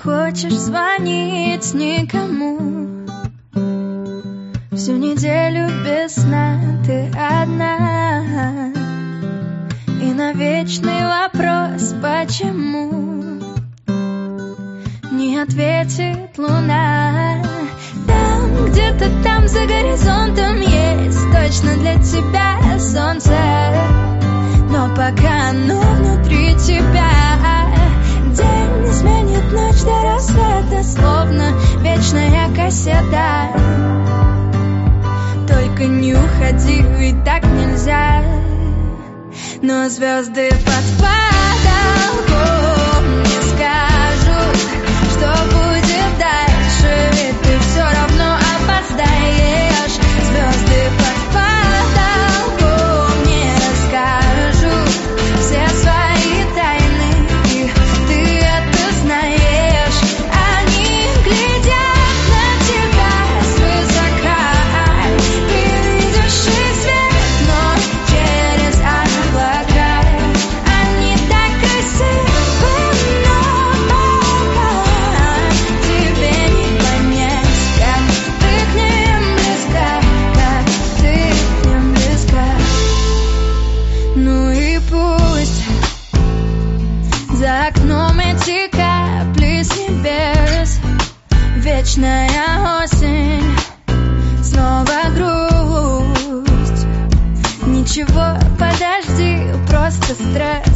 хочешь звонить никому. Всю неделю без сна ты одна. И на вечный вопрос «почему?» не ответит луна. Там, где-то там за горизонтом есть точно для тебя солнце. Но пока оно внутри тебя, день не сменит ночь до рассвета, словно вечная кассета. Только не уходи, ведь так нельзя. Но звезды под потолком не скажут, что будет дальше, ведь ты все равно опоздаешь. Звезды под потолком не расскажут все свои тайны, и ты это знаешь. Они глядят на тебя свысока, ты видишь их свет, но через облака. Они так красивы, но пока тебе не понять, как ты к ним близка, как ты к ним близка. Ну и пусть за окном эти капли с небес, вечная осень, снова грусть. Ничего, подожди, просто стресс.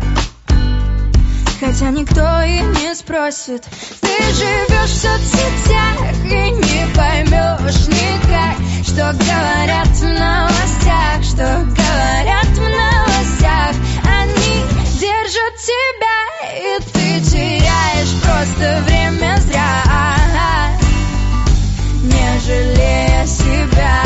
Хотя никто и не спросит. Ты живешь в соцсетях и не поймешь никак, что говорят в новостях, что говорят в новостях. Они держат тебя, и ты теряешь просто время зря, не жалея себя.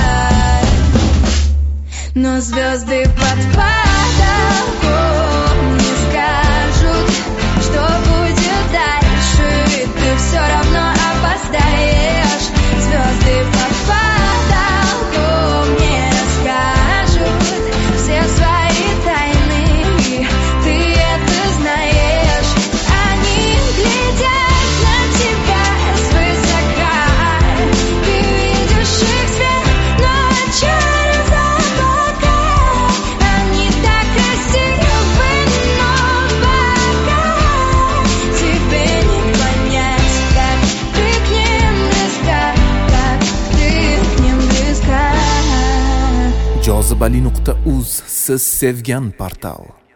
Но звезды под потолком не скажут, что будет дальше, ведь ты все равно опоздаешь. Звезды под потолком не расскажут все свои тайны, и ты это знаешь. Они глядят на тебя свысока, ты видишь их свет, но через облака. Они так красивы, но пока тебе не понять, как ты к ним близка, как ты к ним близка. Jozibali.uz siz sevgan portal.